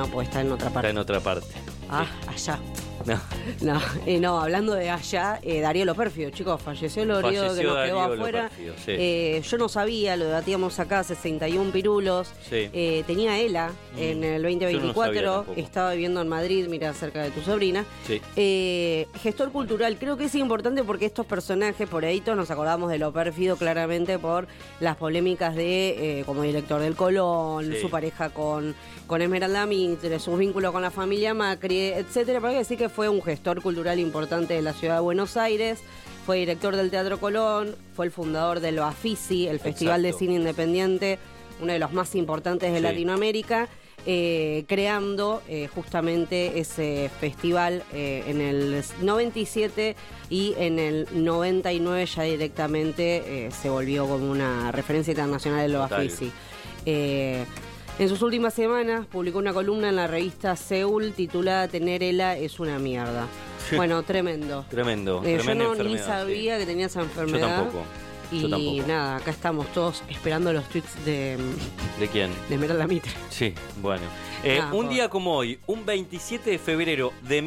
no, pues está en otra parte. Está en otra parte. Ah, Sí. allá. No. No, hablando de allá, Darío Lo Pérfido, chicos, falleció el Orido que nos quedó Darío afuera. Lo Pérfido, sí. Yo no sabía, lo debatíamos acá, 61 pirulos. Sí. Tenía ELA en el Yo no 2024, sabía tampoco. estaba viviendo en Madrid, mira, cerca de tu sobrina. Sí. Gestor cultural, creo que es importante porque estos personajes, por ahí todos nos acordamos de Lo Pérfido claramente por las polémicas de como director del Colón, Sí. su pareja con Esmeralda Mitre, sus vínculos con la familia Macri, etcétera. Pero hay que decir que fue un gestor cultural importante de la ciudad de Buenos Aires, fue director del Teatro Colón, fue el fundador del Bafisi, el Festival de Cine Independiente, uno de los más importantes de Sí. Latinoamérica, creando justamente ese festival en el 97 y en el 99 ya directamente se volvió como una referencia internacional del Total. Bafisi. En sus últimas semanas publicó una columna en la revista Seúl titulada Tener ELA es una mierda. Bueno, tremendo. Tremendo. Yo Tremenda ni enfermedad, sabía que tenía esa Yo enfermedad. tampoco. Y Yo tampoco. nada, acá estamos todos esperando los tweets de ¿De quién? Esmeralda Mitre. Sí, bueno. Un día como hoy, un 27 de febrero de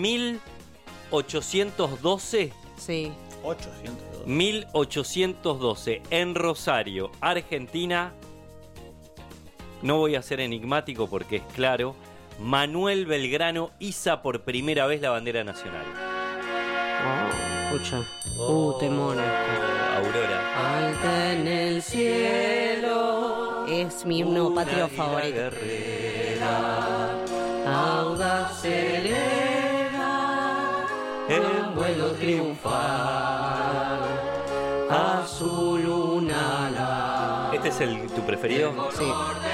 1812, Sí. 802. 1812, en Rosario, Argentina, no voy a ser enigmático porque es claro, Manuel Belgrano iza por primera vez la bandera nacional. Escucha. Temón. Aurora. Alta en el cielo. Es mi himno patrio favorito. Audaz serena, en vuelo triunfal, azul una ala. ¿Este es tu preferido? Sí.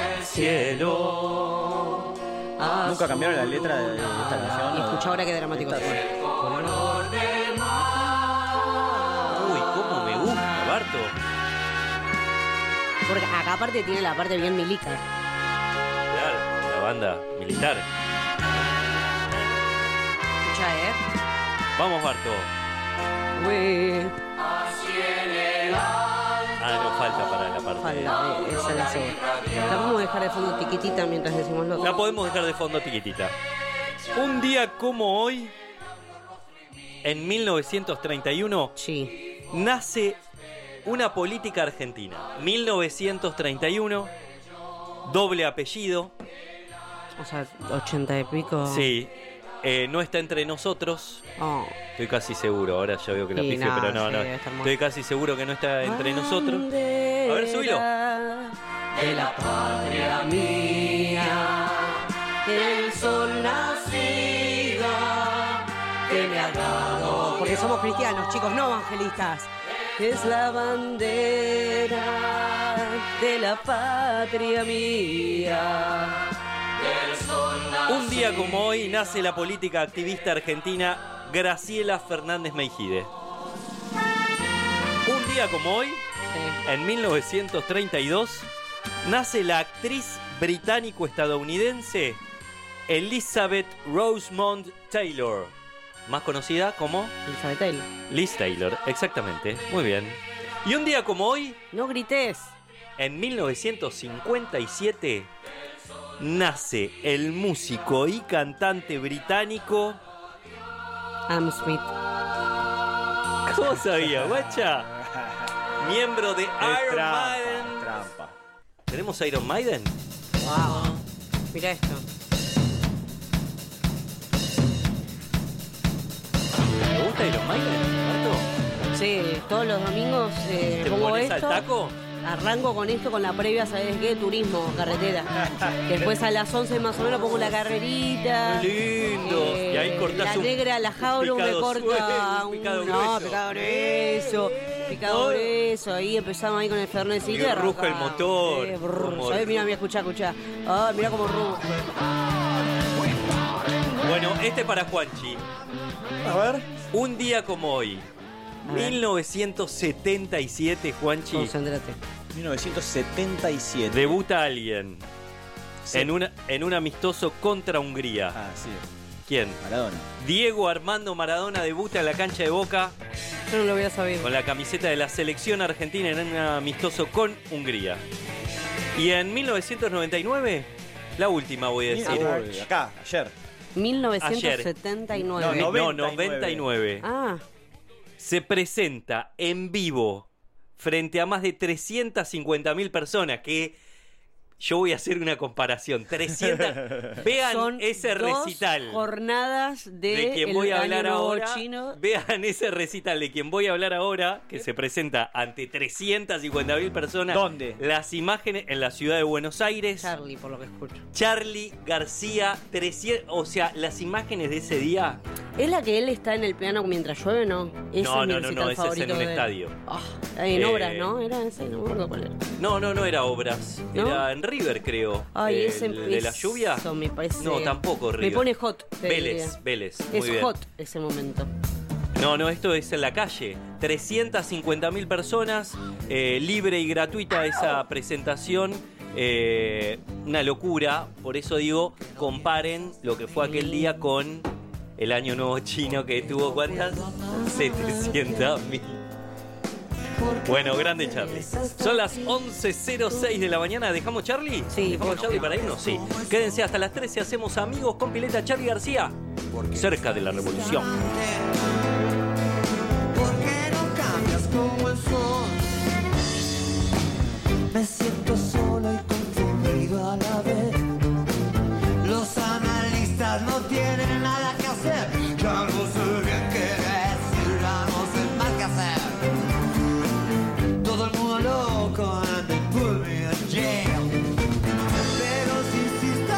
Cielo. ¿Nunca cambiaron la letra de esta canción? Y escucha ahora qué dramático Esta- es. Uy, cómo me gusta, Barto. Porque acá aparte tiene la parte bien milica. Claro, la banda militar. Escucha, Vamos, Barto. No falta para la parte. Falta, esa es la segunda. La podemos dejar de fondo tiquitita mientras decimos lo La podemos dejar de fondo tiquitita. Un día como hoy, en 1931, Sí. nace una política argentina. 1931, doble apellido. O sea, 80 y pico. Sí, no está entre nosotros. Oh. Estoy casi seguro, ahora ya veo que la Sí, pifé, no, pero no, sí, no. debe estar Estoy casi seguro que no está entre nosotros. A ver, subilo. De la patria mía, el sol nacido que me ha dado. Porque somos cristianos, chicos, no evangelistas. Es la bandera de la patria mía. Un día como hoy nace la política activista argentina Graciela Fernández Meijide. Un día como hoy, en 1932, nace la actriz británico-estadounidense Elizabeth Rosemont Taylor, más conocida como Elizabeth Taylor. Liz Taylor, exactamente, muy bien. Y un día como hoy, No grites. en 1957, nace el músico y cantante británico. Am Smith. ¿Cómo sabía, guacha? Miembro de Iron Maiden. Trampa. ¿Tenemos Iron Maiden? Wow. Mira esto. ¿Te gusta Iron Maiden, Marto? Sí, todos los domingos ¿Te pongo pones esto. al taco? Arranco con esto, con la previa, ¿sabes qué? Turismo, carretera. Después a las 11 más o menos pongo la carrerita. Qué lindo. Y ahí cortás la un negra, la jaula me picado corta suelto, un picado no, grueso. picado grueso. Picado grueso. Ahí empezamos ahí con el Fernecito. Y ruja el motor. Como- ¿Sabes? Mira, escuchá. Ah, mira cómo ruge. Bueno, este para Juanchi. A ver. Un día como hoy, A ver. 1977, Juanchi, Concéntrate. 1977. debuta alguien Sí. en un amistoso contra Hungría. Ah, sí. ¿Quién? Maradona. Diego Armando Maradona debuta en la cancha de Boca Yo no lo voy a saber. con la camiseta de la selección argentina en un amistoso con Hungría. Y en 1999 La última voy a decir. Acá, ayer. 1979. No, No, 99. Ah, Se presenta en vivo frente a más de 350.000 personas que... Yo voy a hacer una comparación. 300. Vean son ese dos recital jornadas de quien el voy a Año hablar Nuevo ahora. chino. Vean ese recital de quien voy a hablar ahora, que se presenta ante 350.000 personas. ¿Dónde? Las imágenes en la ciudad de Buenos Aires. Charlie, por lo que escucho. Charly García, 300. O sea, las imágenes de ese día. ¿Es la que él está en el piano mientras llueve, no? Ese No, es mi no, recital ese es en favorito un de él. estadio. En obras, ¿no? Era ese, no me acuerdo cuál era. No era Obras. ¿No? Era en River, creo. Ay, ese ¿De la lluvia? Eso me parece. No, tampoco River. Me pone hot. te diría. Vélez. Muy Es bien. hot ese momento. No, esto es en la calle. 350.000 personas, libre y gratuita esa presentación. Una locura. Por eso digo, comparen lo que fue aquel día con el Año Nuevo chino que tuvo, ¿cuántas? 700.000. Bueno, grande Charly. Son las 11:06 de la mañana. ¿Dejamos Charly? Sí, ¿Dejamos por Charly para irnos? Sí. Quédense hasta las 13. Hacemos amigos con Pileta Charly García. Cerca de la revolución. ¿Por qué no cambias como el sol? Me siento solo y confundido a la vez. Los analistas no tienen nada que hacer. Ya no sé bien qué decir, ya no sé más qué hacer. Todo el mundo loco and they put me in jail. Pero si insisto,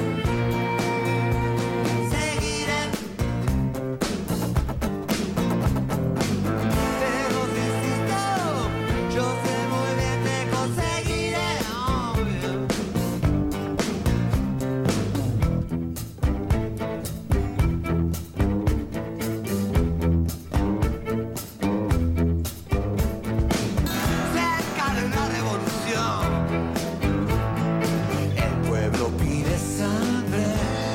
seguiré. Pero si insisto, yo sé muy bien que conseguiré. Oh, yeah. Cerca de una revolución, el pueblo pide sangre.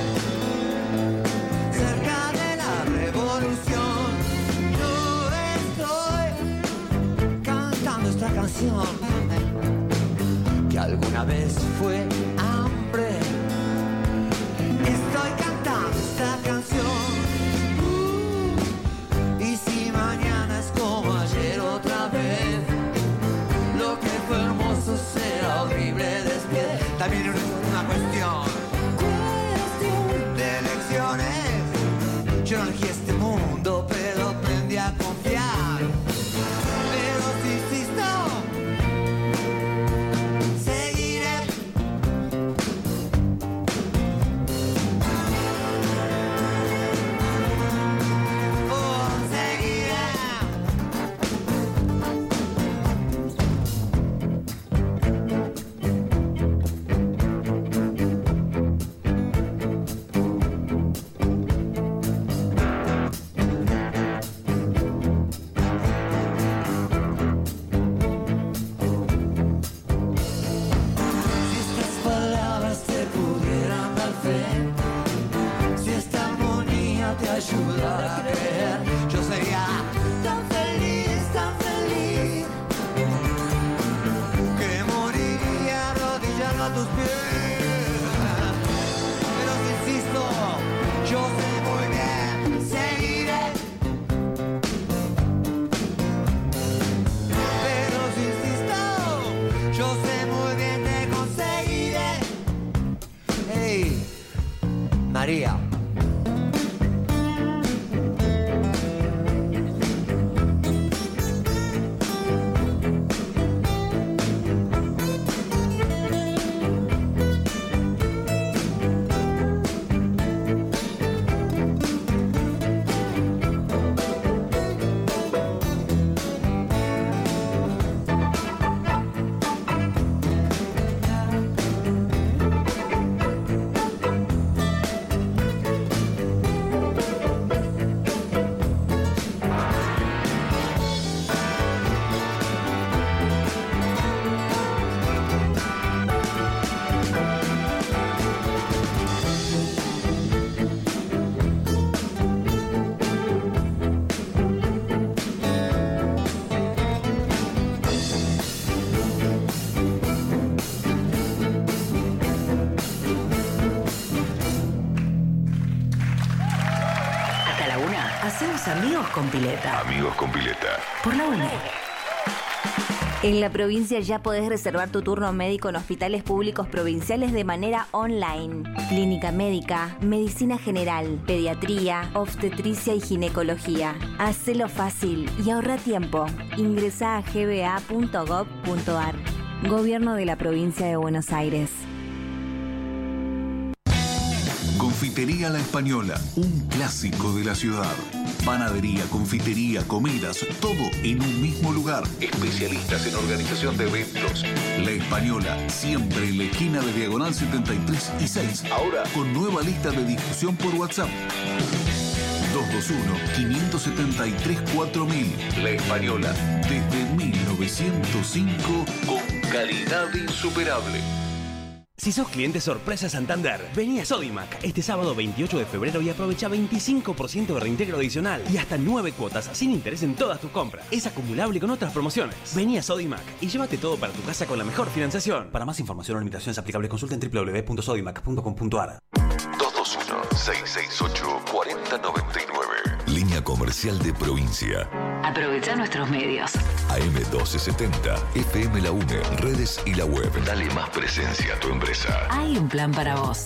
Cerca de la revolución, yo estoy cantando esta canción que alguna vez fue hambre. Estoy cantando esta canción. Y si mañana es como ayer otra vez, lo que fue hermoso será horrible después. También es una cuestión de elecciones. Yo no elegí este mundo, pero aprendí a confiar. Pero si insisto, seguiré. Oh, seguiré. Si estas palabras te pudieran dar fe, si esta armonía te ayudara a creer, yo sería tan feliz, que moriría arrodillado a tus pies. Pero si insisto, yo sé muy bien, seguiré. Pero si insisto, yo sé muy bien que conseguiré. Hey, María. Hacemos amigos con pileta. Amigos con pileta. Por la UNE. En la provincia ya podés reservar tu turno médico en hospitales públicos provinciales de manera online. Clínica médica, medicina general, pediatría, obstetricia y ginecología. Hacelo fácil y ahorra tiempo. Ingresá a gba.gov.ar. Gobierno de la Provincia de Buenos Aires. Confitería La Española, un clásico de la ciudad. Panadería, confitería, comidas, todo en un mismo lugar. Especialistas en organización de eventos. La Española, siempre en la esquina de Diagonal 73 y 6. Ahora con nueva lista de difusión por WhatsApp. 221-573-4000. La Española, desde 1905, con calidad insuperable. Si sos cliente sorpresa Santander, vení a Sodimac este sábado 28 de febrero y aprovecha 25% de reintegro adicional y hasta 9 cuotas sin interés en todas tus compras. Es acumulable con otras promociones. Vení a Sodimac y llévate todo para tu casa con la mejor financiación. Para más información o limitaciones aplicables, consulta en www.sodimac.com.ar. 221-668-4099. Línea comercial de provincia. Aprovecha nuestros medios. AM1270, FM La UNE, redes y la web. Dale más presencia a tu empresa. Hay un plan para vos.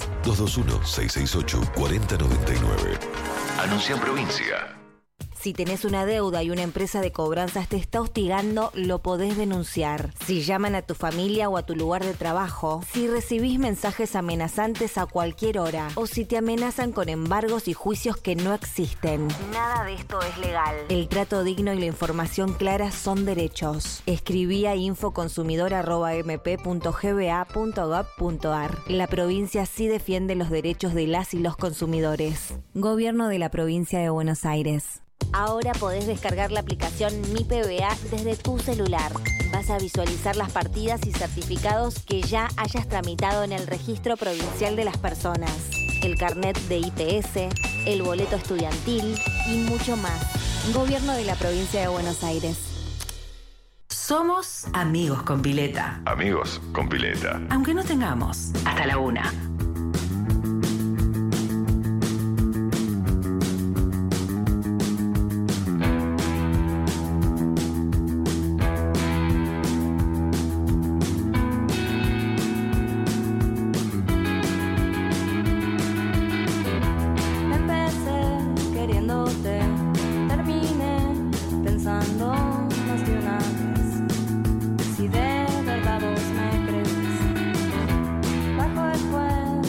221-668-4099. Anuncia en provincia. Si tenés una deuda y una empresa de cobranzas te está hostigando, lo podés denunciar. Si llaman a tu familia o a tu lugar de trabajo, si recibís mensajes amenazantes a cualquier hora, o si te amenazan con embargos y juicios que no existen. Nada de esto es legal. El trato digno y la información clara son derechos. Escribí a infoconsumidor@mp.gba.gov.ar. La provincia sí defiende los derechos de las y los consumidores. Gobierno de la Provincia de Buenos Aires. Ahora podés descargar la aplicación Mi PBA desde tu celular. Vas a visualizar las partidas y certificados que ya hayas tramitado en el Registro Provincial de las Personas, el carnet de IPS, el boleto estudiantil y mucho más. Gobierno de la Provincia de Buenos Aires. Somos amigos con pileta. Amigos con pileta. Aunque no tengamos. Hasta la 1. Si de verdad vos me crees, bajo el fuego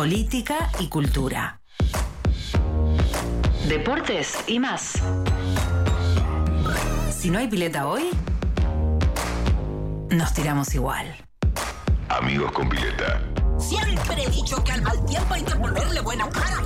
política y cultura. Deportes y más. Si no hay pileta hoy, nos tiramos igual. Amigos con pileta. Siempre he dicho que al mal tiempo hay que ponerle buena cara.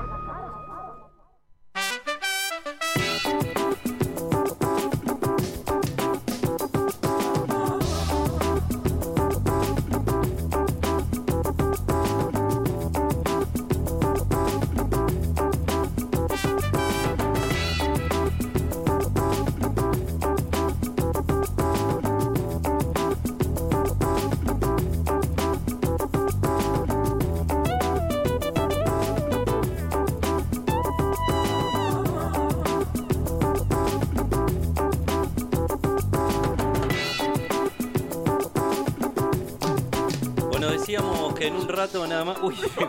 Decíamos que en un rato nada más... Uy, me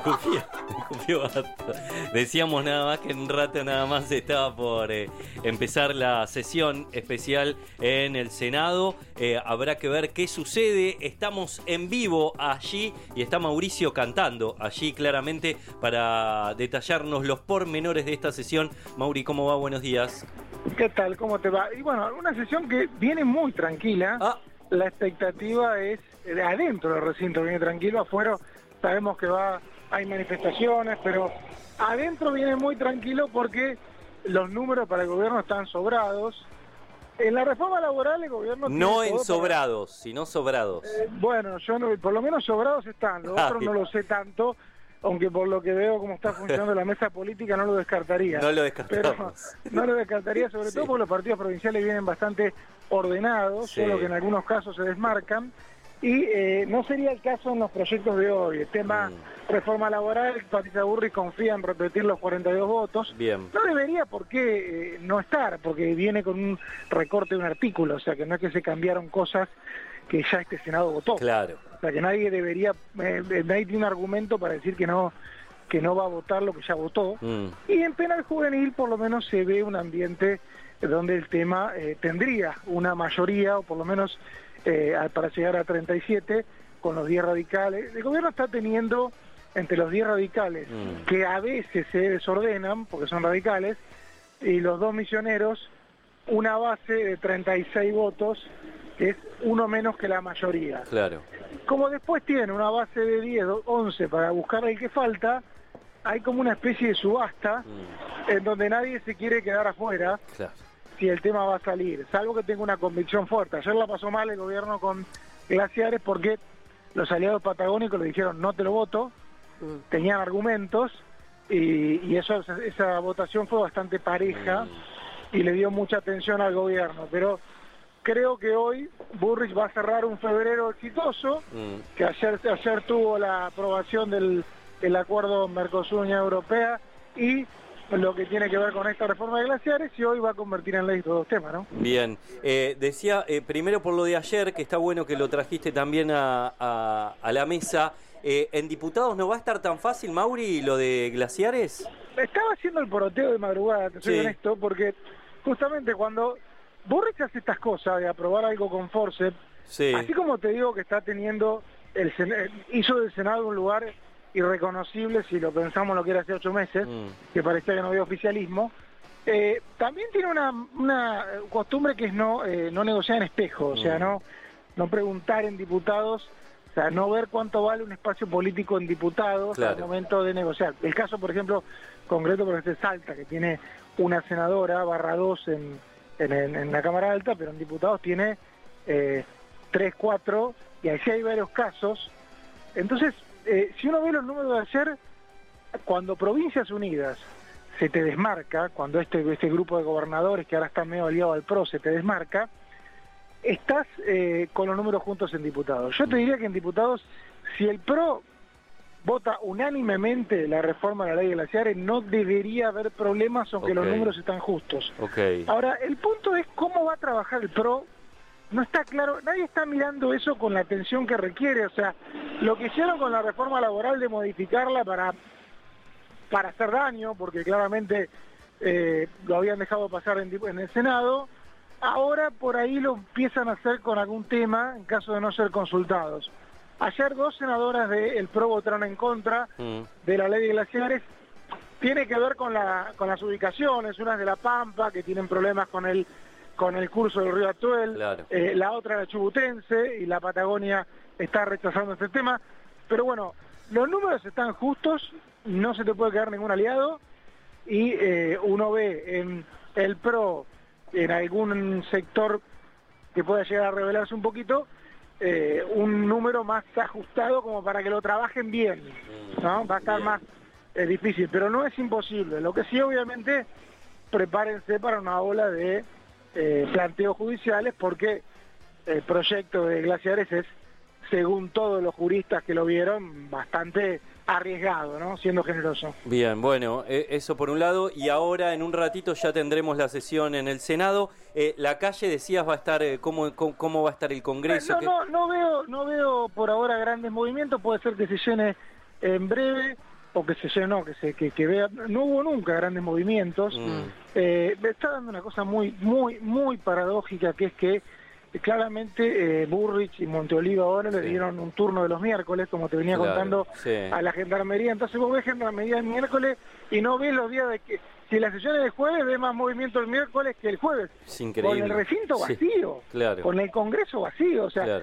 copió harto. Decíamos nada más que en un rato nada más estaba por empezar la sesión especial en el Senado. Habrá que ver qué sucede. Estamos en vivo allí y está Mauricio cantando allí claramente para detallarnos los pormenores de esta sesión. Mauri, ¿cómo va? Buenos días. ¿Qué tal? ¿Cómo te va? Y bueno, una sesión que viene muy tranquila. La expectativa es adentro del recinto, viene tranquilo. Afuera sabemos que hay manifestaciones, pero adentro viene muy tranquilo porque los números para el gobierno están sobrados. En la reforma laboral el gobierno... No ensobrados, sino sobrados. Bueno, yo no, por lo menos sobrados están, los otros no lo sé tanto, aunque por lo que veo cómo está funcionando la mesa política no lo descartaría. No lo descartamos. Pero no lo descartaría, sobre todo porque los partidos provinciales vienen bastante ordenados, solo que en algunos casos se desmarcan. Y no sería el caso en los proyectos de hoy. El tema reforma laboral, Patricia Bullrich confía en repetir los 42 votos. Bien. No debería por qué no estar, porque viene con un recorte de un artículo, o sea que no es que se cambiaron cosas que ya este Senado votó. Claro. O sea que nadie debería, nadie tiene un argumento para decir que no va a votar lo que ya votó. Y en penal juvenil por lo menos se ve un ambiente donde el tema tendría una mayoría, o por lo menos para llegar a 37, con los 10 radicales. El gobierno está teniendo entre los 10 radicales, que a veces se desordenan, porque son radicales, y los 2 misioneros, una base de 36 votos, que es uno menos que la mayoría. Claro. Como después tiene una base de 10, 11 para buscar el que falta, hay como una especie de subasta en donde nadie se quiere quedar afuera. Claro. Si el tema va a salir, salvo que tenga una convicción fuerte. Ayer la pasó mal el gobierno con Glaciares porque los aliados patagónicos le dijeron no te lo voto, tenían argumentos y esa votación fue bastante pareja y le dio mucha atención al gobierno, pero creo que hoy Bullrich va a cerrar un febrero exitoso, que ayer tuvo la aprobación del acuerdo Mercosur-Unión Europea y lo que tiene que ver con esta reforma de Glaciares, y hoy va a convertir en ley estos dos temas, ¿no? Bien. Decía, primero por lo de ayer, que está bueno que lo trajiste también a la mesa. ¿En diputados no va a estar tan fácil, Mauri, lo de Glaciares? Estaba haciendo el poroteo de madrugada, te soy honesto, porque justamente cuando Bullrich hace estas cosas de aprobar algo con forceps, así como te digo que está teniendo, hizo del Senado un lugar irreconocible si lo pensamos lo que era hace 8 meses, que parecía que no había oficialismo. También tiene una costumbre que es no negociar en espejo, o sea, no preguntar en diputados, o sea, no ver cuánto vale un espacio político en diputados al momento de negociar. El caso, por ejemplo, concreto por este Salta, que tiene una senadora /2 en la Cámara Alta, pero en diputados tiene 3, 4, y así hay varios casos. Entonces, si uno ve los números de ayer, cuando Provincias Unidas se te desmarca, cuando este grupo de gobernadores que ahora están medio aliados al PRO se te desmarca, estás con los números juntos en diputados. Yo te diría que en diputados, si el PRO vota unánimemente la reforma de la ley de Glaciares, no debería haber problemas, aunque los números están justos. Ahora, el punto es cómo va a trabajar el PRO. No está claro, nadie está mirando eso con la atención que requiere. O sea, lo que hicieron con la reforma laboral de modificarla para hacer daño, porque claramente lo habían dejado pasar en el Senado, ahora por ahí lo empiezan a hacer con algún tema en caso de no ser consultados. Ayer 2 senadoras del PRO votaron en contra de la ley de glaciares. Tiene que ver con las ubicaciones, una es de La Pampa, que tienen problemas con el curso del río Atuel, claro. La otra la Chubutense, y la Patagonia está rechazando este tema. Pero bueno, los números están justos, no se te puede quedar ningún aliado, y uno ve en el PRO, en algún sector que pueda llegar a revelarse un poquito, un número más ajustado como para que lo trabajen bien, ¿no? Va a estar más difícil, pero no es imposible. Lo que sí, obviamente, prepárense para una ola de planteos judiciales, porque el proyecto de glaciares es, según todos los juristas que lo vieron, bastante arriesgado, ¿no? Siendo generoso. Bien, bueno, eso por un lado, y ahora en un ratito ya tendremos la sesión en el Senado. La calle, decías, va a estar, ¿cómo va a estar el Congreso? No veo por ahora grandes movimientos, puede ser que se llene en breve, o que se llene, no, que vea, no hubo nunca grandes movimientos. Me está dando una cosa muy paradójica, que es que claramente Burrich y Monteoliva ahora le dieron un turno de los miércoles, como te venía contando a la Gendarmería. Entonces vos ves Gendarmería el miércoles y no ves los días de que... Si la sesión es el jueves, ves más movimiento el miércoles que el jueves. Es increíble. Con el recinto vacío, con el Congreso vacío. O sea,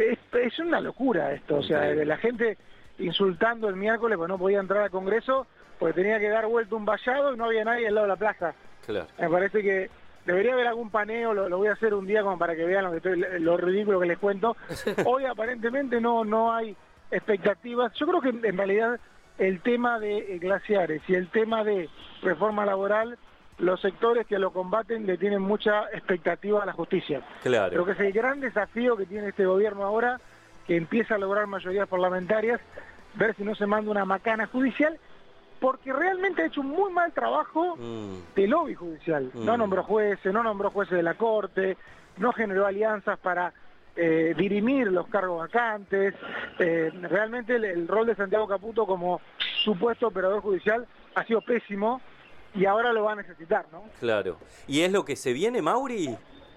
es una locura esto. O sea, de la gente insultando el miércoles, pues no podía entrar al Congreso, porque tenía que dar vuelta un vallado y no había nadie al lado de la plaza. Claro. Me parece que debería haber algún paneo, lo voy a hacer un día como para que vean lo ridículo que les cuento. Hoy aparentemente no hay expectativas. Yo creo que en realidad el tema de glaciares y el tema de reforma laboral, los sectores que lo combaten le tienen mucha expectativa a la justicia. Claro. Creo que es el gran desafío que tiene este gobierno ahora, que empieza a lograr mayorías parlamentarias, ver si no se manda una macana judicial, porque realmente ha hecho un muy mal trabajo de lobby judicial. No nombró jueces de la Corte, no generó alianzas para dirimir los cargos vacantes. Realmente el rol de Santiago Caputo como supuesto operador judicial ha sido pésimo, y ahora lo va a necesitar, ¿no? Claro. ¿Y es lo que se viene, Mauri?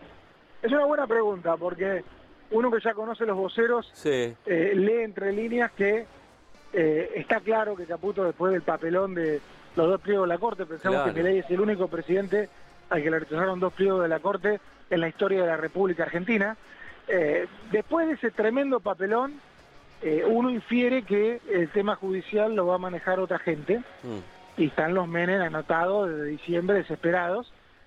Es una buena pregunta, porque uno que ya conoce los voceros lee entre líneas que está claro que Caputo, después del papelón de los 2 pliegos de la Corte, pensamos que Milei es el único presidente al que le rechazaron 2 pliegos de la Corte en la historia de la República Argentina. Después de ese tremendo papelón, uno infiere que el tema judicial lo va a manejar otra gente, y están los Menem anotados desde diciembre, desesperados.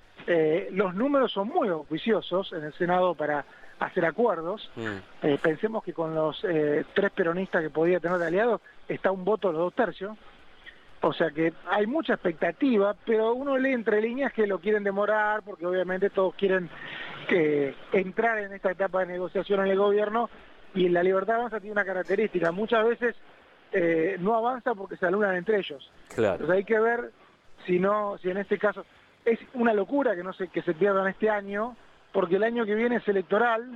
Los números son muy auspiciosos en el Senado para hacer acuerdos. Pensemos que con los 3 peronistas que podía tener de aliados, está un voto de los 2 tercios. O sea que hay mucha expectativa, pero uno lee entre líneas que lo quieren demorar, porque obviamente todos quieren entrar en esta etapa de negociación en el gobierno, y la Libertad Avanza tiene una característica: muchas veces no avanza porque se alunan entre ellos. Claro. Entonces hay que ver si en este caso es una locura que se pierdan este año, porque el año que viene es electoral,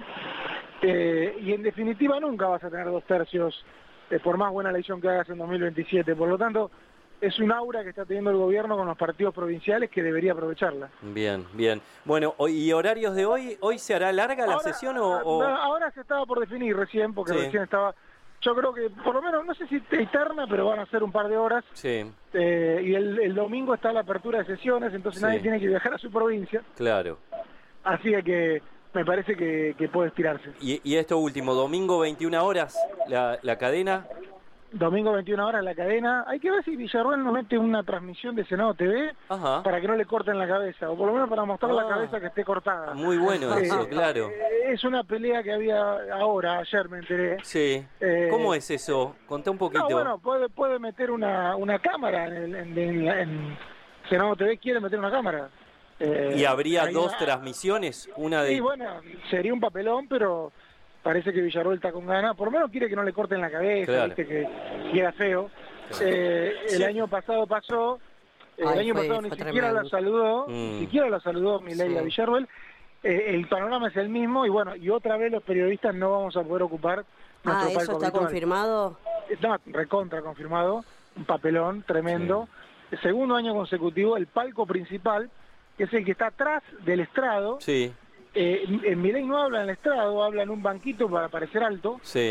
y en definitiva nunca vas a tener 2 tercios por más buena elección que hagas en 2027. Por lo tanto, es un aura que está teniendo el gobierno con los partidos provinciales que debería aprovecharla. Bien. Bueno, ¿y horarios de hoy? ¿Hoy se hará larga la sesión o...? Ahora se estaba por definir recién, porque recién estaba... Yo creo que, por lo menos, no sé si eterna, pero van a ser un par de horas. Sí. Y el domingo está la apertura de sesiones, entonces nadie tiene que viajar a su provincia. Claro. Así que me parece que puede estirarse. ¿Y esto último, domingo 21 horas, la cadena? Domingo 21 horas la cadena. Hay que ver si Villarruel nos mete una transmisión de Senado TV para que no le corten la cabeza, o por lo menos para mostrar la cabeza que esté cortada. Muy bueno eso, claro. Es una pelea que había ayer me enteré. Sí. ¿Cómo es eso? Contá un poquito. No, bueno, puede meter una cámara en Senado TV, quiere meter una cámara. ¿Y habría 2 transmisiones? Una de... Sí, bueno, sería un papelón, pero parece que Villarruel está con ganas. Por lo menos quiere que no le corten la cabeza, viste, que queda feo. El año pasado pasó, ni siquiera la saludó Milei a Villarruel. El panorama es el mismo, y bueno, y otra vez los periodistas no vamos a poder ocupar nuestro palco ¿eso está habitual. confirmado? Está recontra confirmado, un papelón tremendo. El segundo año consecutivo, el palco principal, que es el que está atrás del estrado. Sí. Milei no habla en el estrado, habla en un banquito para parecer alto. Sí.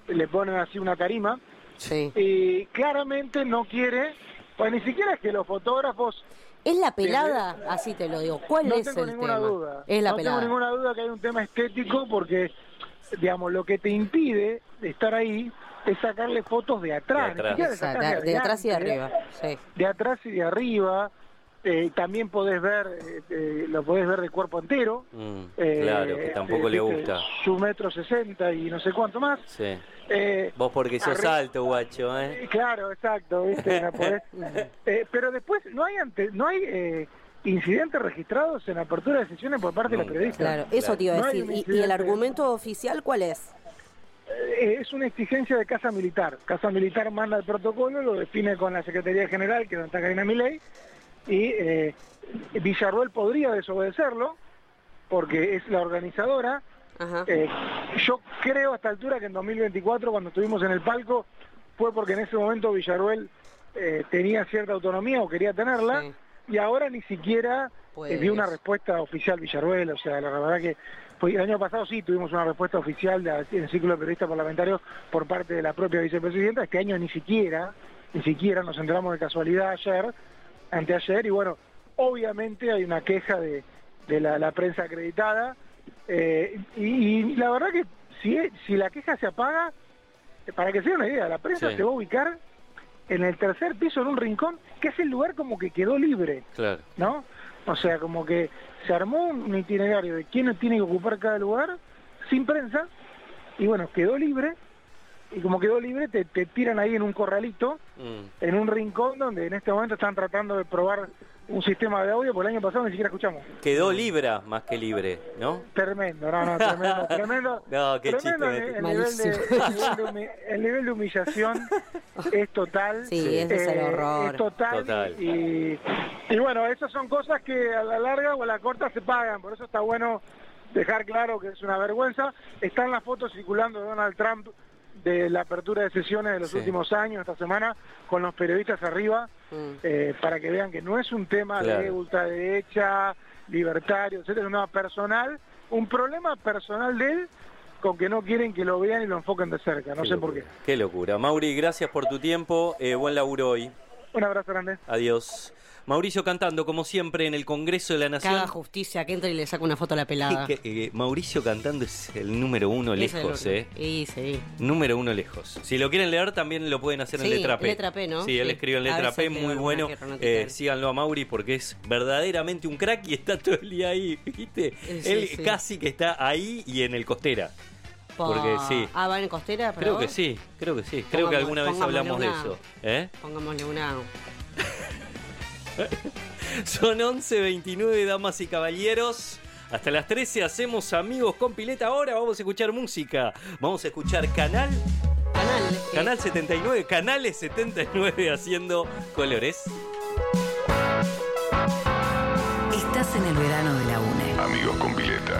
le ponen así una tarima, sí. Y claramente no quiere, pues ni siquiera es que los fotógrafos... ¿Es la pelada? Así te lo digo. ¿Cuál es el tema? No tengo ninguna duda. Es la no pelada. tengo ninguna duda que hay un tema estético porque, digamos, lo que te impide estar ahí es sacarle fotos de atrás. De atrás y de arriba. Sí. De atrás y de arriba. También podés ver, lo podés ver de cuerpo entero. Claro, que tampoco le gusta. Su 1,60 m y no sé cuánto más. Sí. Vos porque sos alto, guacho, Claro, exacto, ¿viste? No podés. Pero después no hay incidentes registrados en apertura de sesiones por parte de la periodista. Claro, eso te iba a decir. ¿Y el argumento oficial cuál es? Es una exigencia de Casa Militar. Casa Militar manda el protocolo, lo define con la Secretaría General, que es donde está Karina Milei, y Villarroel podría desobedecerlo, porque es la organizadora. Yo creo a esta altura que en 2024, cuando estuvimos en el palco, fue porque en ese momento Villarroel tenía cierta autonomía o quería tenerla, y ahora ni siquiera dio una respuesta oficial Villarroel. O sea, la verdad que el año pasado sí tuvimos una respuesta oficial en el ciclo de periodistas parlamentarios por parte de la propia vicepresidenta. Este año ni siquiera nos enteramos de casualidad anteayer, y bueno, obviamente hay una queja de la prensa acreditada, y la verdad que si la queja se apaga, para que se dé una idea, la prensa se va a ubicar en el tercer piso, en un rincón, que es el lugar como que quedó libre, claro, ¿no? O sea, como que se armó un itinerario de quién tiene que ocupar cada lugar, sin prensa, y bueno, quedó libre, y como quedó libre, te tiran ahí en un corralito, en un rincón donde en este momento están tratando de probar un sistema de audio, porque el año pasado ni siquiera escuchamos. Quedó libra más que libre, ¿no? Tremendo, tremendo. No, qué tremendo chiste. El nivel de humillación es total. Sí, ese es el horror. Es total. Y bueno, esas son cosas que a la larga o a la corta se pagan, por eso está bueno dejar claro que es una vergüenza. Están las fotos circulando de Donald Trump de la apertura de sesiones de los últimos años, esta semana, con los periodistas arriba, para que vean que no es un tema de ultraderecha, libertario, etcétera, es un tema personal, un problema personal de él, con que no quieren que lo vean y lo enfoquen de cerca, no sé por qué. Qué locura. Mauri, gracias por tu tiempo, buen laburo hoy. Un abrazo grande. Adiós. Mauricio cantando, como siempre, en el Congreso de la Nación. Que haga justicia, que entre y le saca una foto a la pelada. Mauricio cantando es el número uno lejos, Sí. Número uno lejos. Si lo quieren leer, también lo pueden hacer en Letra P. Letra P, ¿no? Sí, él escribe en Letra P, muy bueno. Síganlo a Mauri porque es verdaderamente un crack y está todo el día ahí, ¿viste? Él casi que está ahí y en el Costera. Porque sí. ¿Va en Costera? Creo que sí. Creo que alguna vez hablamos de eso. Pongámosle una... Son 11:29, damas y caballeros. Hasta las 13 hacemos Amigos con Pileta. Ahora vamos a escuchar música. Vamos a escuchar Canal 79, Canales 79 haciendo colores. Estás en el verano de la UNE. Amigos con Pileta.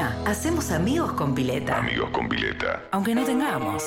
pileta, hacemos amigos con pileta. Amigos con pileta. Aunque no tengamos.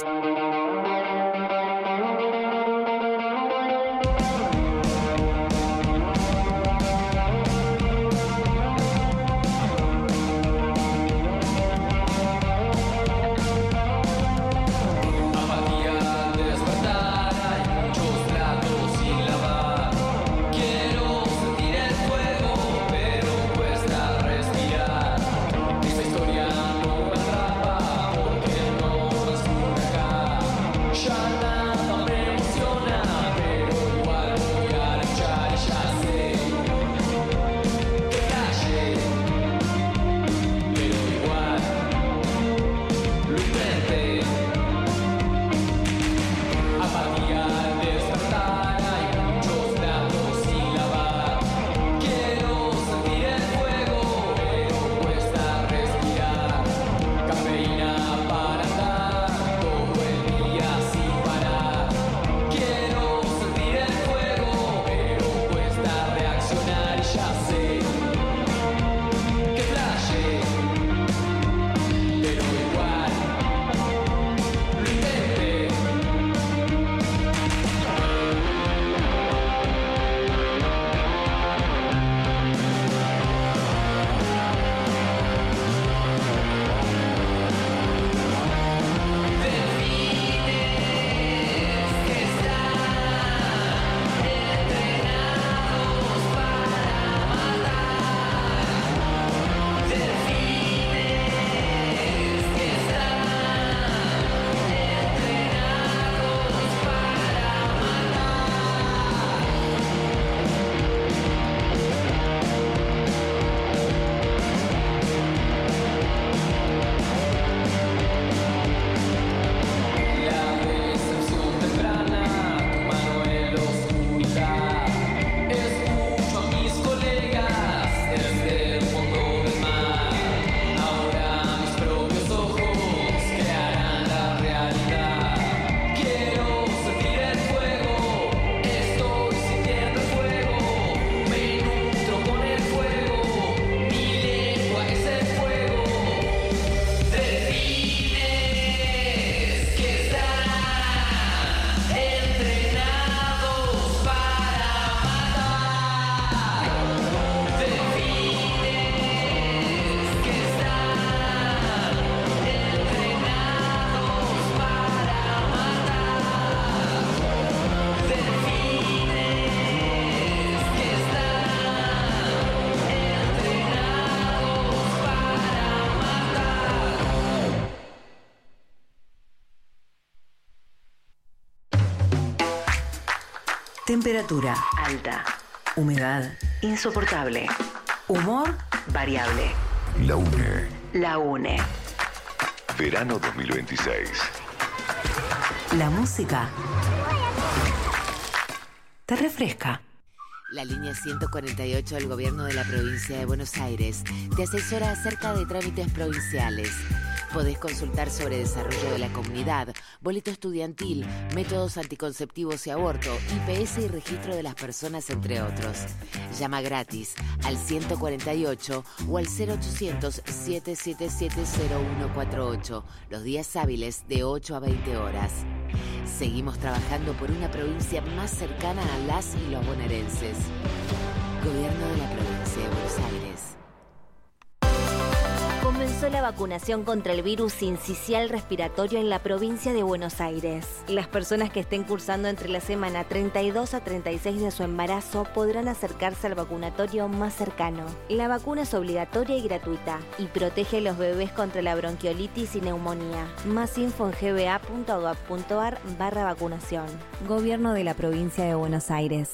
Temperatura alta. Humedad insoportable. Humor variable. La UNE. La UNE. Verano 2026. La música te refresca. La línea 148 del Gobierno de la Provincia de Buenos Aires te asesora acerca de trámites provinciales. Podés consultar sobre desarrollo de la comunidad, boleto estudiantil, métodos anticonceptivos y aborto, IPS y registro de las personas, entre otros. Llama gratis al 148 o al 0800-777-0148, los días hábiles de 8 a 20 horas. Seguimos trabajando por una provincia más cercana a las y los bonaerenses. Gobierno de la Provincia de Buenos Aires. Comenzó la vacunación contra el virus sincicial respiratorio en la provincia de Buenos Aires. Las personas que estén cursando entre la semana 32 a 36 de su embarazo podrán acercarse al vacunatorio más cercano. La vacuna es obligatoria y gratuita y protege a los bebés contra la bronquiolitis y neumonía. Más info en gba.gov.ar/vacunación. Gobierno de la provincia de Buenos Aires.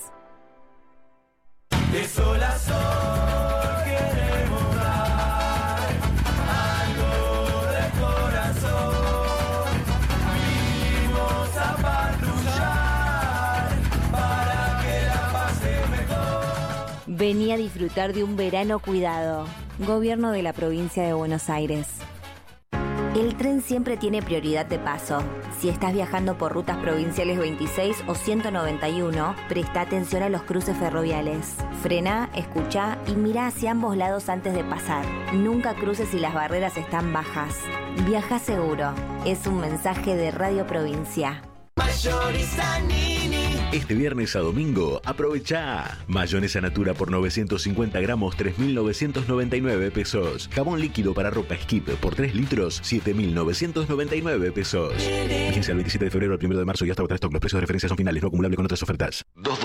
De sol a sol queremos dar algo de corazón. Vinimos a patrullar para que la pase mejor. Vení a disfrutar de un verano cuidado. Gobierno de la provincia de Buenos Aires. El tren siempre tiene prioridad de paso. Si estás viajando por rutas provinciales 26 o 191, presta atención a los cruces ferroviarios. Frena, escucha y mira hacia ambos lados antes de pasar. Nunca cruces si las barreras están bajas. Viaja seguro. Es un mensaje de Radio Provincia. Mayorista Nini. Este viernes a domingo, aprovecha mayonesa Natura por 950 gramos, 3.999 pesos. Jabón líquido para ropa Skip por 3 litros, 7.999 pesos. Vigencia el 27 de febrero al 1 de marzo y hasta agotar stock. Los precios de referencia son finales, no acumulables con otras ofertas.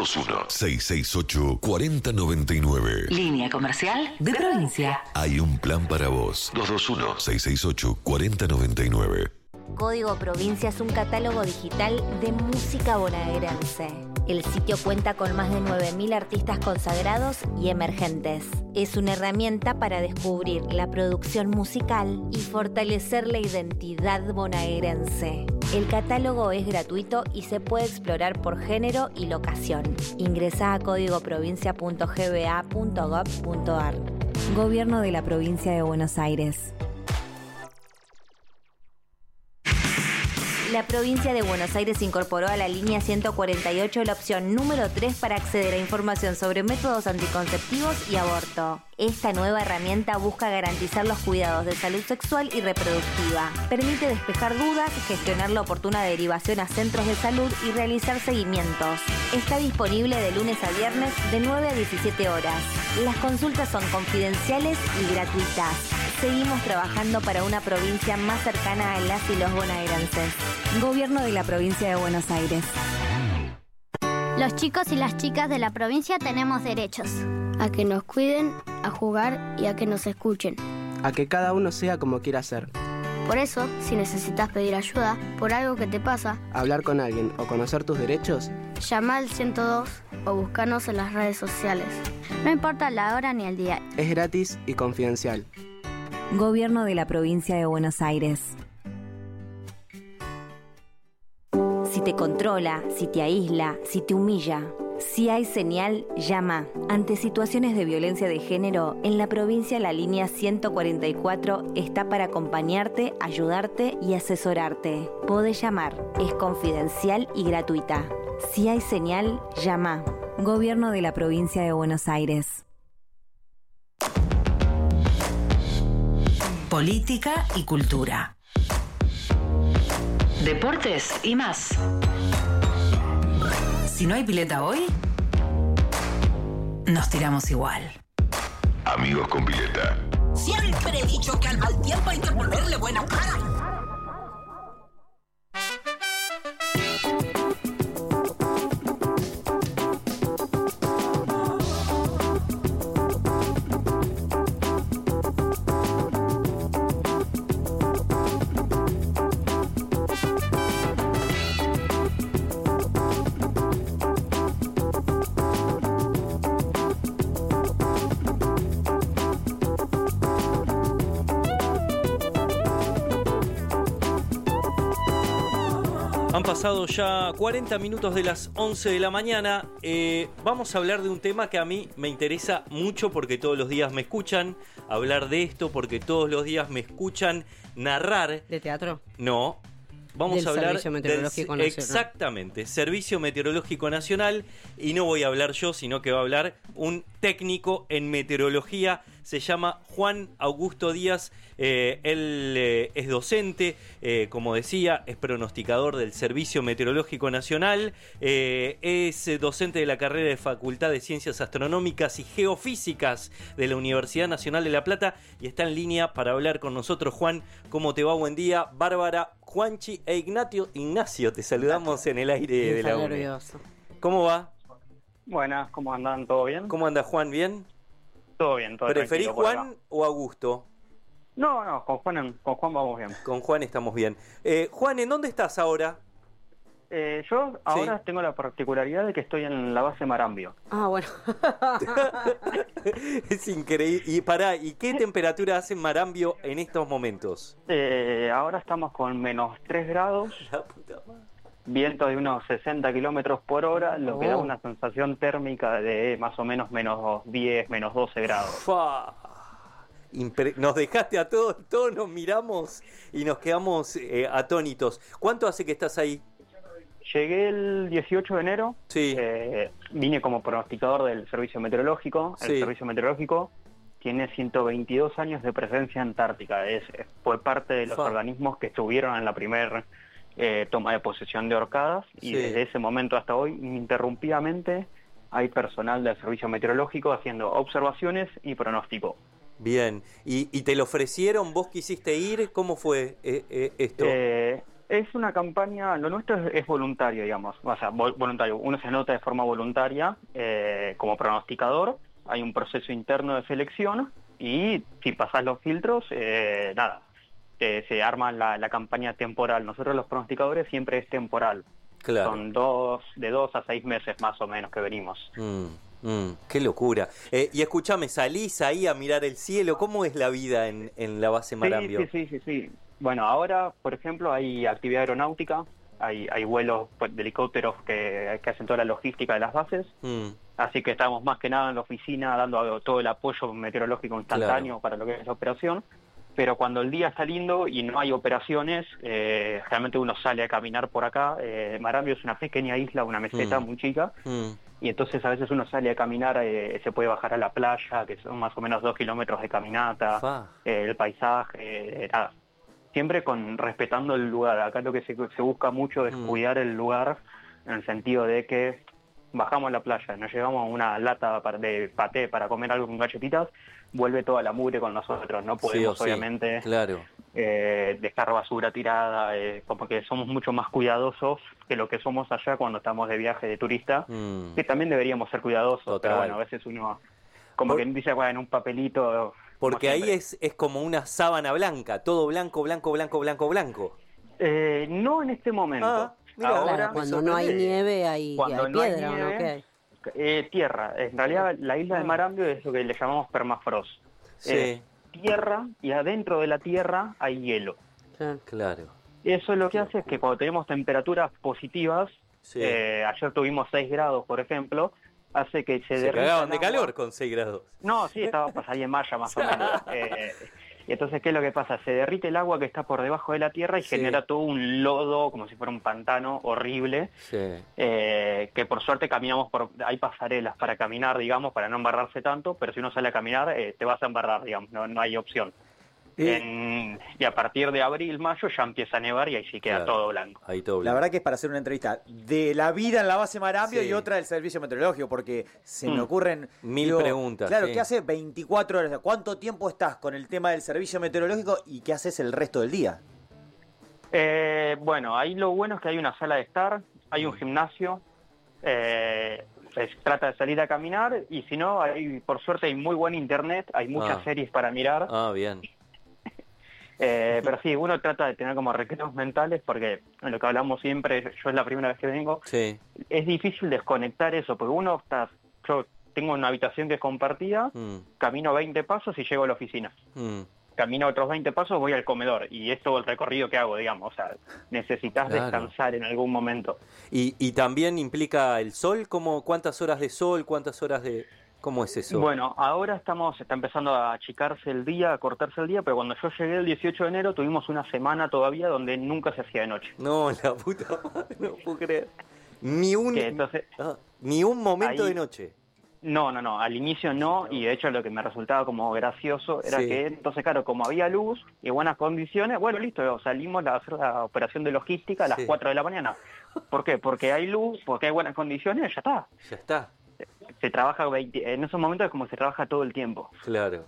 221-668-4099. Línea comercial de provincia. Hay un plan para vos. 221-668-4099. Código Provincia es un catálogo digital de música bonaerense. El sitio cuenta con más de 9.000 artistas consagrados y emergentes. Es una herramienta para descubrir la producción musical y fortalecer la identidad bonaerense. El catálogo es gratuito y se puede explorar por género y locación. Ingresa a códigoprovincia.gba.gov.ar. Gobierno de la Provincia de Buenos Aires. La provincia de Buenos Aires incorporó a la línea 148 la opción número 3 para acceder a información sobre métodos anticonceptivos y aborto. Esta nueva herramienta busca garantizar los cuidados de salud sexual y reproductiva. Permite despejar dudas, gestionar la oportuna derivación a centros de salud y realizar seguimientos. Está disponible de lunes a viernes de 9 a 17 horas. Las consultas son confidenciales y gratuitas. Seguimos trabajando para una provincia más cercana a las y los bonaerenses. Gobierno de la Provincia de Buenos Aires. Los chicos y las chicas de la provincia tenemos derechos. A que nos cuiden, a jugar y a que nos escuchen. A que cada uno sea como quiera ser. Por eso, si necesitas pedir ayuda por algo que te pasa, hablar con alguien o conocer tus derechos, llama al 102 o búscanos en las redes sociales. No importa la hora ni el día. Es gratis y confidencial. Gobierno de la Provincia de Buenos Aires. Si te controla, si te aísla, si te humilla, si hay señal, llama. Ante situaciones de violencia de género, en la provincia la línea 144 está para acompañarte, ayudarte y asesorarte. Podés llamar, es confidencial y gratuita. Si hay señal, llama. Gobierno de la Provincia de Buenos Aires. Política y cultura. Deportes y más. Si no hay pileta hoy, nos tiramos igual. Amigos con pileta. Siempre he dicho que al mal tiempo hay que ponerle buena cara. Han pasado ya 40 minutos de las 11 de la mañana. Vamos a hablar de un tema que a mí me interesa mucho porque todos los días me escuchan hablar de esto, porque todos los días me escuchan narrar. ¿De teatro? No. Vamos a hablar Servicio Meteorológico Nacional. Exactamente, Servicio Meteorológico Nacional. Y no voy a hablar yo, sino que va a hablar un técnico en meteorología. Se llama Juan Augusto Díaz. Él es docente, como decía, es pronosticador del Servicio Meteorológico Nacional. Es docente de la carrera de Facultad de Ciencias Astronómicas y Geofísicas de la Universidad Nacional de La Plata. Y está en línea para hablar con nosotros. Juan, ¿cómo te va? Buen día. Bárbara, Juanchi e Ignacio, te saludamos en el aire de la UNE. ¿Cómo va? Buenas, ¿cómo andan? ¿Todo bien? ¿Cómo anda Juan? ¿Bien? Todo bien, todo bien. ¿Preferís Juan o Augusto? No, con Juan vamos bien. Con Juan estamos bien. Juan, ¿en dónde estás ahora? Yo ahora tengo la particularidad de que estoy en la base Marambio. Ah, bueno. Es increíble. ¿Y qué temperatura hace en Marambio en estos momentos? Ahora estamos con menos 3 grados. La puta madre. Viento de unos 60 kilómetros por hora, lo que da una sensación térmica de más o menos menos 10, menos 12 grados. Nos dejaste a todos nos miramos y nos quedamos atónitos. ¿Cuánto hace que estás ahí? Llegué el 18 de enero, sí. Vine como pronosticador del servicio meteorológico. El servicio meteorológico tiene 122 años de presencia antártica. Fue parte de los organismos que estuvieron en la primera toma de posesión de Orcadas, y desde ese momento hasta hoy, ininterrumpidamente, hay personal del servicio meteorológico haciendo observaciones y pronóstico. Bien, ¿y te lo ofrecieron? ¿Vos quisiste ir? ¿Cómo fue esto? Es una campaña, lo nuestro es voluntario, digamos, o sea, voluntario. Uno se anota de forma voluntaria como pronosticador, hay un proceso interno de selección y si pasás los filtros, se arma la campaña temporal. Nosotros los pronosticadores siempre es temporal. Claro. Son de 2 a 6 meses más o menos que venimos. Qué locura. Y escúchame, ¿salís ahí a mirar el cielo? ¿Cómo es la vida en la base Marambio? Sí. Bueno, ahora, por ejemplo, hay actividad aeronáutica, hay vuelos de helicópteros que hacen toda la logística de las bases, así que estamos más que nada en la oficina dando todo el apoyo meteorológico instantáneo para lo que es la operación, pero cuando el día está lindo y no hay operaciones, generalmente uno sale a caminar por acá. Marambio es una pequeña isla, una meseta muy chica, y entonces a veces uno sale a caminar, se puede bajar a la playa, que son más o menos 2 kilómetros de caminata, el paisaje, nada. Siempre respetando el lugar. Acá lo que se busca mucho es cuidar el lugar, en el sentido de que bajamos a la playa, nos llevamos una lata de paté para comer algo con galletitas, vuelve toda la mugre con nosotros. No podemos, obviamente, dejar basura tirada, como que somos mucho más cuidadosos que lo que somos allá cuando estamos de viaje de turista, que también deberíamos ser cuidadosos, pero bueno, a veces uno como que dice, bueno, en un papelito... Porque ahí es como una sábana blanca, todo blanco. No en este momento. Ahora, cuando no hay nieve hay piedra, ¿no? ¿Qué hay? Tierra. En realidad la isla de Marambio es lo que le llamamos permafrost. Tierra, y adentro de la tierra hay hielo. Claro. Eso lo que hace es que cuando tenemos temperaturas positivas, ayer tuvimos 6 grados, por ejemplo, hace que se derrita. Se cagaban de calor con 6 grados. No, sí, estaba ahí en malla más o menos. Y entonces, ¿qué es lo que pasa? Se derrite el agua que está por debajo de la tierra y genera todo un lodo, como si fuera un pantano horrible, que por suerte caminamos hay pasarelas para caminar, digamos, para no embarrarse tanto, pero si uno sale a caminar, te vas a embarrar, digamos, no hay opción. Y a partir de abril, mayo ya empieza a nevar y ahí sí queda todo blanco. La verdad que es para hacer una entrevista de la vida en la base Marambio y otra del servicio meteorológico, porque se me ocurren... Mil preguntas. Claro, ¿qué hace 24 horas? ¿Cuánto tiempo estás con el tema del servicio meteorológico y qué haces el resto del día? Bueno, ahí lo bueno es que hay una sala de estar, hay un gimnasio, se trata de salir a caminar, y si no, por suerte hay muy buen internet, hay muchas series para mirar. Bien. Pero sí, uno trata de tener como recreos mentales, porque lo que hablamos siempre, yo es la primera vez que vengo, es difícil desconectar eso, porque yo tengo una habitación que es compartida, camino 20 pasos y llego a la oficina. Camino otros 20 pasos, voy al comedor, y es todo el recorrido que hago, digamos, o sea, necesitas descansar en algún momento. ¿Y también implica el sol? ¿Cuántas horas de sol, cuántas horas de...? ¿Cómo es eso? Bueno, ahora está empezando a achicarse el día, a cortarse el día, pero cuando yo llegué el 18 de enero tuvimos una semana todavía donde nunca se hacía de noche. No, la puta madre, no puedo creer. Ni un momento de noche. No, al inicio no, y de hecho lo que me resultaba como gracioso era que, entonces claro, como había luz y buenas condiciones, bueno, listo, salimos a hacer la operación de logística a las 4 de la mañana. ¿Por qué? Porque hay luz, porque hay buenas condiciones, ya está. Ya está. Se trabaja en esos momentos es como se trabaja todo el tiempo. Claro.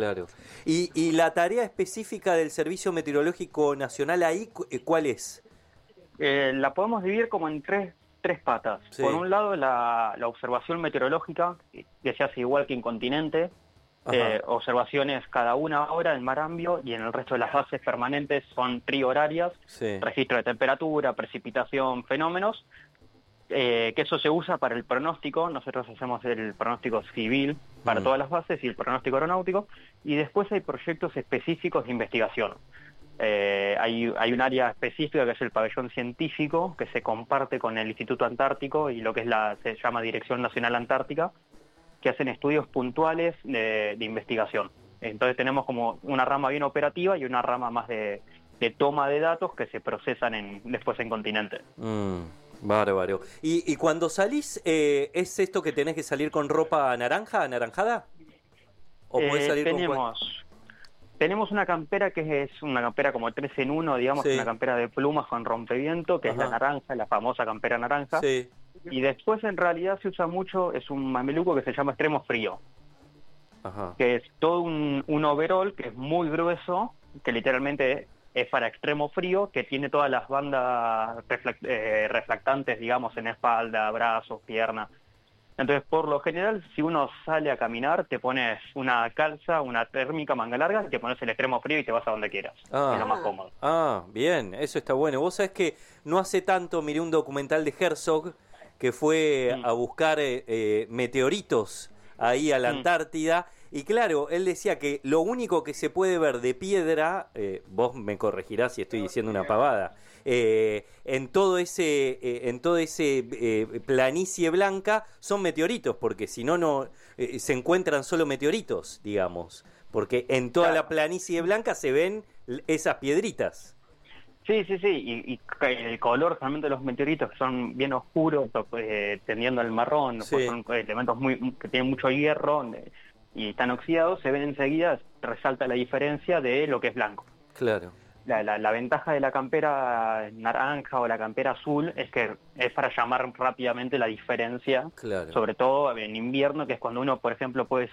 ¿Y la tarea específica del Servicio Meteorológico Nacional ahí, cuál es? La podemos dividir como en tres patas. Por un lado, la observación meteorológica, que se hace igual que en continente, observaciones cada 1 hora en Marambio, y en el resto de las bases permanentes son trihorarias, registro de temperatura, precipitación, fenómenos, que eso se usa para el pronóstico. Nosotros hacemos el pronóstico civil para todas las bases y el pronóstico aeronáutico, y después hay proyectos específicos de investigación. Hay un área específica que es el pabellón científico, que se comparte con el Instituto Antártico y lo que se llama Dirección Nacional Antártica, que hacen estudios puntuales de investigación. Entonces tenemos como una rama bien operativa y una rama más de toma de datos que se procesan después en continente. Bárbaro. ¿Y cuando salís, es esto que tenés que salir con ropa anaranjada? ¿O podés salir Tenemos una campera que es una campera como 3 en 1, digamos, una campera de plumas con rompeviento, que es la naranja, la famosa campera naranja. Sí. Y después en realidad se usa mucho, es un mameluco que se llama extremo frío. Ajá. Que es todo un overall que es muy grueso, que literalmente es para extremo frío, que tiene todas las bandas reflectantes, digamos, en espalda, brazos, piernas. Entonces, por lo general, si uno sale a caminar, te pones una calza, una térmica manga larga, te pones el extremo frío y te vas a donde quieras. Es lo más cómodo. Bien, eso está bueno. Vos sabés que no hace tanto miré un documental de Herzog que fue a buscar meteoritos ahí a la Antártida. Y claro, él decía que lo único que se puede ver de piedra, vos me corregirás si estoy diciendo una pavada, en todo ese planicie blanca son meteoritos, porque si no se encuentran solo meteoritos, digamos, porque en toda la planicie blanca se ven esas piedritas. Sí, y el color realmente de los meteoritos, que son bien oscuros, tendiendo al marrón, pues son elementos que tienen mucho hierro y están oxidados, se ven enseguida, resalta la diferencia de lo que es blanco. Claro. La ventaja de la campera naranja o la campera azul es que es para llamar rápidamente la diferencia, sobre todo en invierno, que es cuando uno, por ejemplo, puedes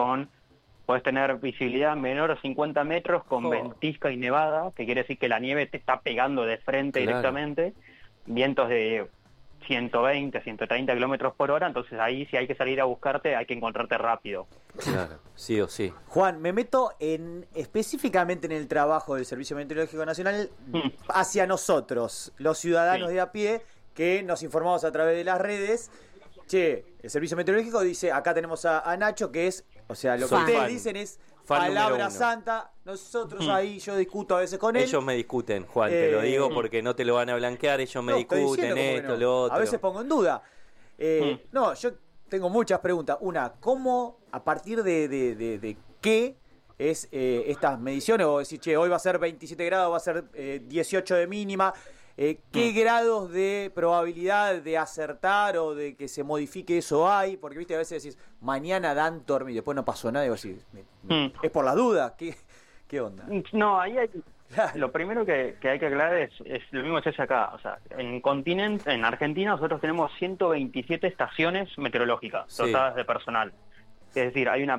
tener visibilidad menor a 50 metros con ventisca y nevada, que quiere decir que la nieve te está pegando de frente directamente, vientos de 120, 130 kilómetros por hora, entonces ahí si hay que salir a buscarte, hay que encontrarte rápido. Claro, sí o sí. Juan, me meto específicamente en el trabajo del Servicio Meteorológico Nacional hacia nosotros, los ciudadanos de a pie, que nos informamos a través de las redes. Che, el Servicio Meteorológico dice, acá tenemos a Nacho, que es, o sea, lo que ustedes dicen es palabra santa. Nosotros ahí, yo discuto a veces con él. Ellos me discuten, Juan, te lo digo porque no te lo van a blanquear, ellos me discuten esto, lo otro. A veces pongo en duda. No, yo tengo muchas preguntas. Una, ¿cómo, a partir de qué es estas mediciones? O decir, che, hoy va a ser 27 grados, va a ser 18 de mínima. ¿Qué grados de probabilidad de acertar o de que se modifique eso hay? Porque, viste, a veces decís, mañana dan tormenta y después no pasó nada. Y vos decís, es por las dudas. ¿Qué onda? No, ahí hay... Lo primero que hay que aclarar es lo mismo que se hace acá. O sea, en Argentina nosotros tenemos 127 estaciones meteorológicas dotadas de personal. Es decir, hay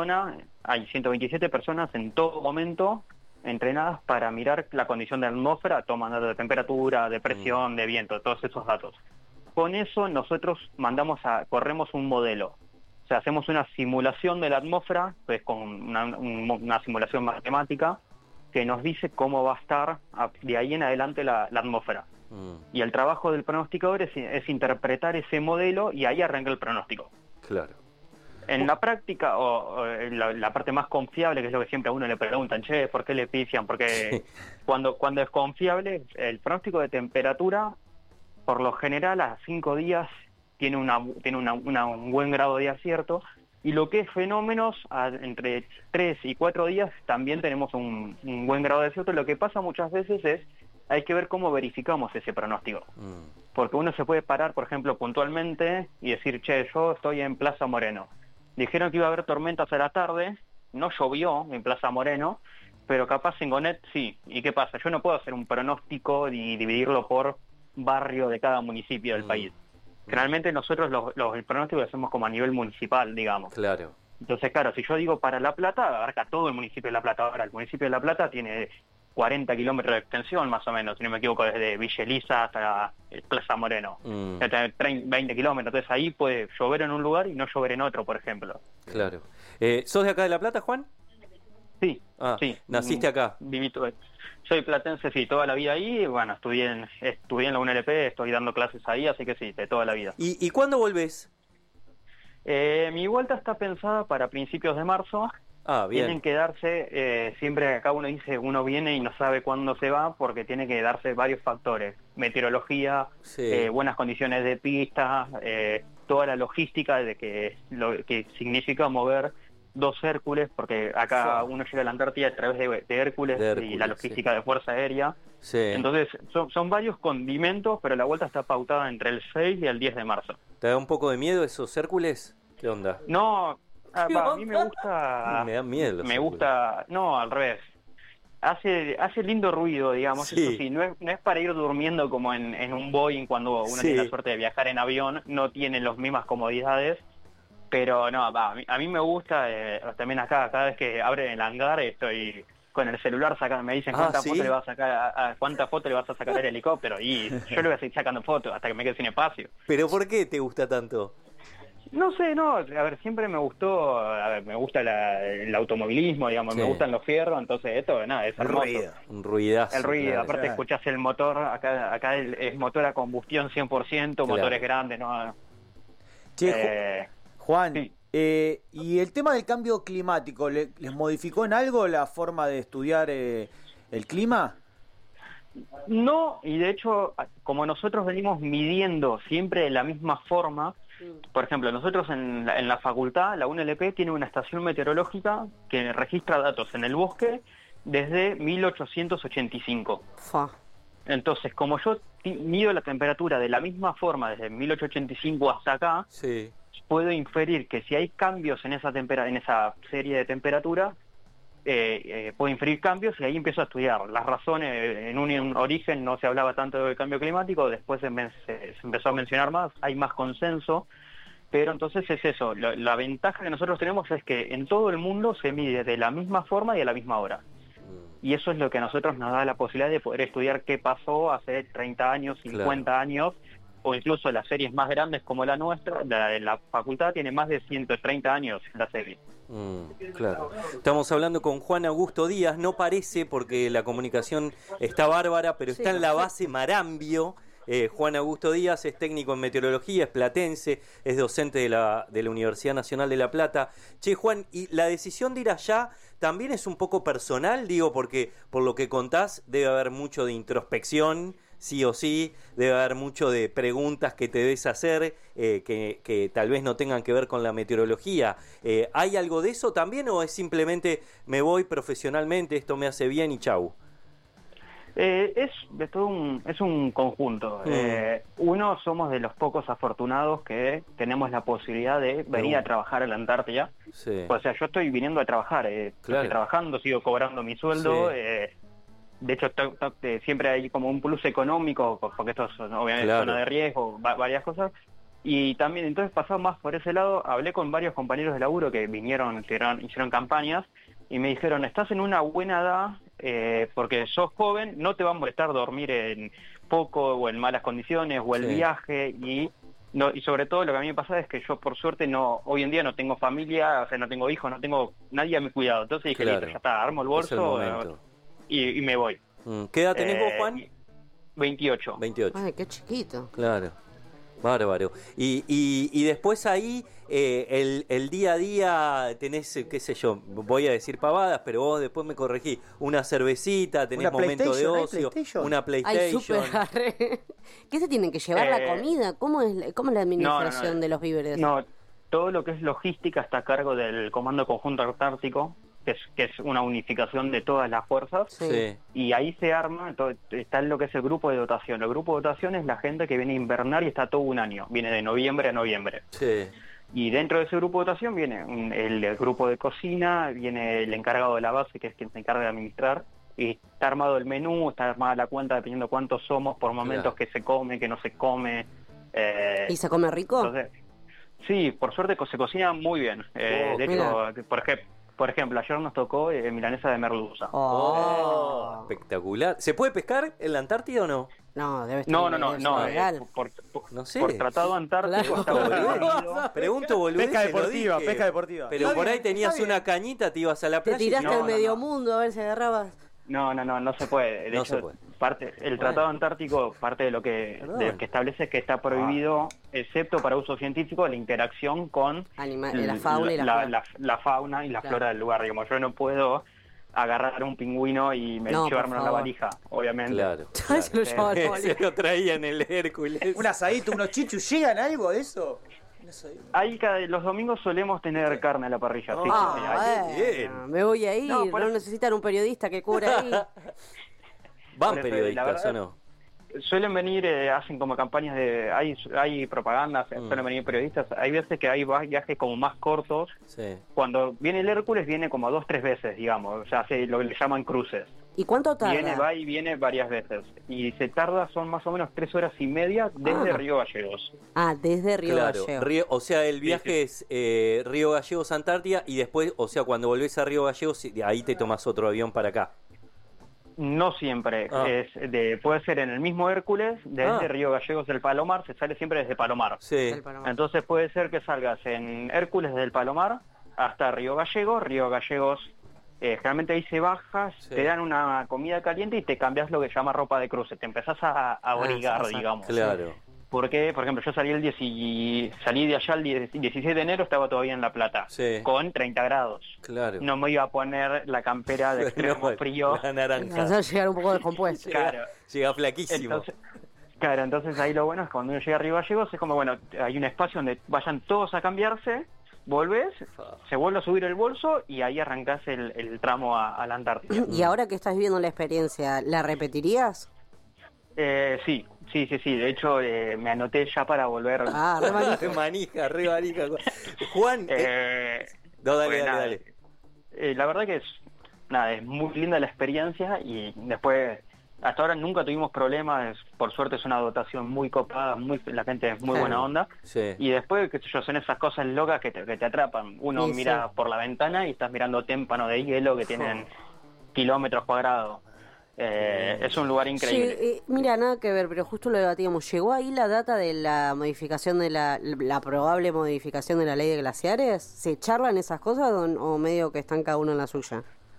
127 personas en todo momento entrenadas para mirar la condición de la atmósfera, toman datos de temperatura, de presión, de viento, todos esos datos. Con eso nosotros corremos un modelo. O sea, hacemos una simulación de la atmósfera, pues con una simulación matemática, que nos dice cómo va a estar de ahí en adelante la atmósfera. Y el trabajo del pronosticador es interpretar ese modelo y ahí arranca el pronóstico. Claro. En la práctica, o la parte más confiable, que es lo que siempre a uno le preguntan, che, ¿por qué le pifian? Porque cuando es confiable, el pronóstico de temperatura, por lo general, a 5 días tiene un buen grado de acierto, y lo que es fenómenos, entre 3 y 4 días también tenemos un buen grado de acierto. Lo que pasa muchas veces hay que ver cómo verificamos ese pronóstico. Porque uno se puede parar, por ejemplo, puntualmente y decir, che, yo estoy en Plaza Moreno. Dijeron que iba a haber tormentas a la tarde, no llovió en Plaza Moreno, pero capaz en Gonet sí. ¿Y qué pasa? Yo no puedo hacer un pronóstico y dividirlo por barrio de cada municipio del país. Generalmente nosotros el pronóstico lo hacemos como a nivel municipal, digamos. Claro. Entonces, claro, si yo digo para La Plata, abarca todo el municipio de La Plata. Ahora, el municipio de La Plata tiene 40 kilómetros de extensión, más o menos, si no me equivoco, desde Villa Elisa hasta Plaza Moreno. 20 kilómetros, entonces ahí puede llover en un lugar y no llover en otro, por ejemplo. Claro. ¿Sos de acá de La Plata, Juan? Sí, sí. ¿Naciste acá? Soy platense, sí, toda la vida ahí. Bueno, estudié en la UNLP, estoy dando clases ahí, así que sí, de toda la vida. ¿Y cuándo volvés? Mi vuelta está pensada para principios de marzo. Bien. Tienen que darse, siempre acá uno dice, uno viene y no sabe cuándo se va, porque tiene que darse varios factores: meteorología, buenas condiciones de pista, toda la logística de lo que significa mover 2 Hércules, porque acá uno llega a la Antártida a través de Hércules y la logística de Fuerza Aérea. Sí. Entonces, son varios condimentos, pero la vuelta está pautada entre el 6 y el 10 de marzo. ¿Te da un poco de miedo esos Hércules? ¿Qué onda? No, a mí me gusta... Me dan miedo los Me Hércules. gusta... No, al revés. Hace lindo ruido, digamos, Sí. eso sí, no es para ir durmiendo como en un Boeing cuando uno tiene la suerte de viajar en avión, no tiene las mismas comodidades, pero no, a mí me gusta, también acá, cada vez que abren el hangar estoy con el celular sacando, me dicen cuántas fotos le vas a sacar, cuántas fotos le vas a sacar al helicóptero, y yo le voy a seguir sacando fotos hasta que me quede sin espacio. ¿Pero por qué te gusta tanto? No sé, no, a ver, siempre me gustó, me gusta el automovilismo, digamos, me gustan los fierros, entonces esto, nada, es hermoso. Un ruidazo. El ruido, claro. aparte escuchás el motor, acá es motor a combustión 100%, motores grandes, ¿no? Che, Juan, sí. ¿Y el tema del cambio climático, les modificó en algo la forma de estudiar el clima? No, y de hecho, como nosotros venimos midiendo siempre de la misma forma, por ejemplo, nosotros en la facultad, la UNLP tiene una estación meteorológica que registra datos en el bosque desde 1885. Entonces, como yo mido la temperatura de la misma forma desde 1885 hasta acá, puedo inferir que si hay cambios en esa serie de temperatura, puedo inferir cambios y ahí empiezo a estudiar las razones. En un origen no se hablaba tanto del cambio climático, después se empezó a mencionar más, hay más consenso, pero entonces es eso, la ventaja que nosotros tenemos es que en todo el mundo se mide de la misma forma y a la misma hora. Y eso es lo que a nosotros nos da la posibilidad de poder estudiar qué pasó hace 30 años, 50 años, o incluso las series más grandes como la nuestra. La facultad tiene más de 130 años en la serie. Claro. Estamos hablando con Juan Augusto Díaz, no parece porque la comunicación está bárbara, pero está en la base Marambio. Juan Augusto Díaz es técnico en meteorología, es platense, es docente de la Universidad Nacional de La Plata. Che, Juan, ¿y la decisión de ir allá también es un poco personal? Digo, porque por lo que contás debe haber mucho de introspección, sí o sí, debe haber mucho de preguntas que te debes hacer que tal vez no tengan que ver con la meteorología. ¿Hay algo de eso también o es simplemente me voy profesionalmente, esto me hace bien y chau? Es un conjunto. Uno, somos de los pocos afortunados que tenemos la posibilidad de venir a trabajar a la Antártida. O sea, yo estoy viniendo a trabajar, estoy trabajando, sigo cobrando mi sueldo. De hecho, siempre hay como un plus económico, porque esto es obviamente zona de riesgo, varias cosas. Y también, entonces, pasado más por ese lado, hablé con varios compañeros de laburo que vinieron, hicieron campañas, y me dijeron, estás en una buena edad, porque sos joven, no te va a molestar dormir en poco o en malas condiciones, o el viaje, y sobre todo lo que a mí me pasa es que yo, por suerte, hoy en día no tengo familia, o sea, no tengo hijos, no tengo nadie a mi cuidado. Entonces dije, listo, ya está, armo el bolso y me voy. ¿Qué edad tenés vos, Juan? 28. 28. Ay, qué chiquito. Claro. Bárbaro. Y después ahí, el día a día, tenés, qué sé yo, voy a decir pavadas, pero vos después me corregí, una cervecita, tenés momento de ocio, una PlayStation. Ay, ¿qué se tienen que llevar la comida? ¿Cómo es la administración de los víveres? No, todo lo que es logística está a cargo del Comando Conjunto Antártico, que es una unificación de todas las fuerzas, y ahí se arma, está en lo que es el grupo de dotación. El grupo de dotación es la gente que viene a invernar y está todo un año, viene de noviembre a noviembre. Y dentro de ese grupo de dotación viene el grupo de cocina, viene el encargado de la base, que es quien se encarga de administrar, y está armado el menú, está armada la cuenta dependiendo cuántos somos, por momentos que se come, que no se come. ¿Y se come rico? Entonces, sí, por suerte se cocina muy bien. De hecho, por ejemplo, ayer nos tocó milanesa de merluza. Espectacular. ¿Se puede pescar en la Antártida o no? No, debe estar no, no sé. Por tratado antártico está prohibido. Pregunto, boludo. Pesca deportiva. Pero por ahí tenías una cañita, te ibas a la playa. Te tiraste al medio mundo a ver si agarrabas. No se puede. De hecho, el Tratado Antártico, parte de lo que establece es que está prohibido, excepto para uso científico, la interacción con la fauna y la fauna y la flora del lugar. Digamos, yo no puedo agarrar un pingüino y llevármelo en la valija, obviamente. Claro. Se lo traía en el Hércules. Un asadito, unos chichus, ¿llegan algo de eso? Ahí los domingos solemos tener carne a la parrilla. Sí, me voy a ir, no necesitan un periodista que cubra ahí. ¿Van periodistas o no? Suelen venir, hacen como campañas de... Hay propaganda, suelen venir periodistas. Hay veces que hay viajes como más cortos. Sí. Cuando viene el Hércules viene como 2-3 veces, digamos. O sea, hace lo que le llaman cruces. ¿Y cuánto tarda? Va y viene varias veces. Y se tarda, son más o menos 3 horas y media desde Río Gallegos. Desde Río Gallegos. O sea, el viaje es Río Gallegos, Antártida, y después, o sea, cuando volvés a Río Gallegos, ahí te tomas otro avión para acá. No siempre, puede ser en el mismo Hércules, desde Río Gallegos del Palomar, se sale siempre desde Palomar. Sí. Entonces puede ser que salgas en Hércules del Palomar hasta Río Gallegos, generalmente ahí se baja, te dan una comida caliente y te cambias lo que se llama ropa de cruce, te empezás a abrigar, digamos. Claro. Porque, por ejemplo, yo salí de allá el 16 de enero, estaba todavía en La Plata, con 30 grados. Claro. No me iba a poner la campera de extremo frío. La naranja. Vas a llegar un poco descompuesto. Claro. Llega flaquísimo. Entonces ahí lo bueno es que cuando uno llega a Río Gallegos es como, bueno, hay un espacio donde vayan todos a cambiarse, volvés, se vuelve a subir el bolso y ahí arrancás el tramo a la Antártida. ¿Y ahora que estás viviendo la experiencia, la repetirías? Sí. De hecho, me anoté ya para volver. Re manija. Juan. Dale. La verdad que es muy linda la experiencia y después, hasta ahora nunca tuvimos problemas. Por suerte es una dotación muy copada, la gente es muy buena onda. Sí. Y después, qué sé yo, son esas cosas locas que te atrapan. Uno mira por la ventana y estás mirando témpanos de hielo que tienen kilómetros cuadrados. Es un lugar increíble. Sí, mira, nada que ver, pero justo lo debatíamos. ¿Llegó ahí la data de la modificación de la probable modificación de la ley de glaciares? ¿Se charlan esas cosas o medio que están cada uno en la suya?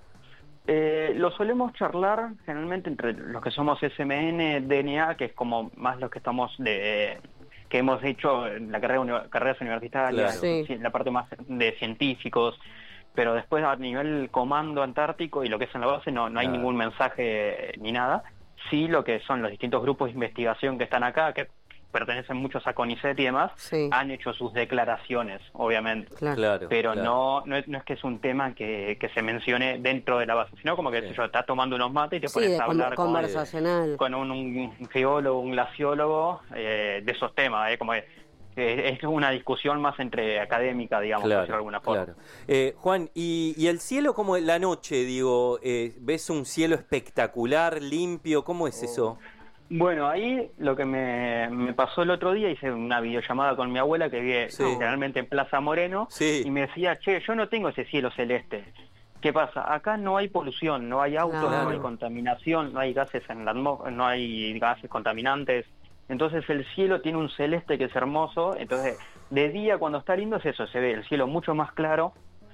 Lo solemos charlar generalmente entre los que somos SMN, DNA, que es como más los que estamos que hemos hecho la carreras universitarias, la parte más de científicos. Pero después a nivel comando antártico y lo que es en la base no hay ningún mensaje ni nada. Sí, lo que son los distintos grupos de investigación que están acá, que pertenecen muchos a CONICET y demás, han hecho sus declaraciones, obviamente. Claro, pero no es que es un tema que se mencione dentro de la base, sino como que estás tomando unos mates y te pones a hablar con un geólogo, un glaciólogo de esos temas, como es una discusión más entre académica, digamos, por decirlo de alguna forma. Juan, ¿y el cielo como la noche, digo, ves un cielo espectacular, limpio, cómo es eso? Bueno, ahí lo que me pasó el otro día, hice una videollamada con mi abuela que vive generalmente en Plaza Moreno, y me decía, yo no tengo ese cielo celeste. ¿Qué pasa? Acá no hay polución, no hay autos, no hay contaminación, no hay gases en la atmósfera, no hay gases contaminantes. Entonces el cielo tiene un celeste que es hermoso. Entonces de día cuando está lindo es eso, se ve el cielo mucho más claro,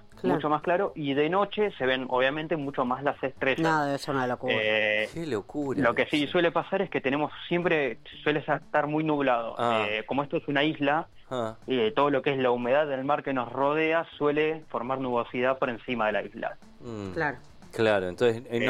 y de noche se ven obviamente mucho más las estrellas. Nada, es una locura. Qué locura. Lo que sí suele pasar es que suele estar muy nublado. Como esto es una isla, todo lo que es la humedad del mar que nos rodea suele formar nubosidad por encima de la isla. Claro, entonces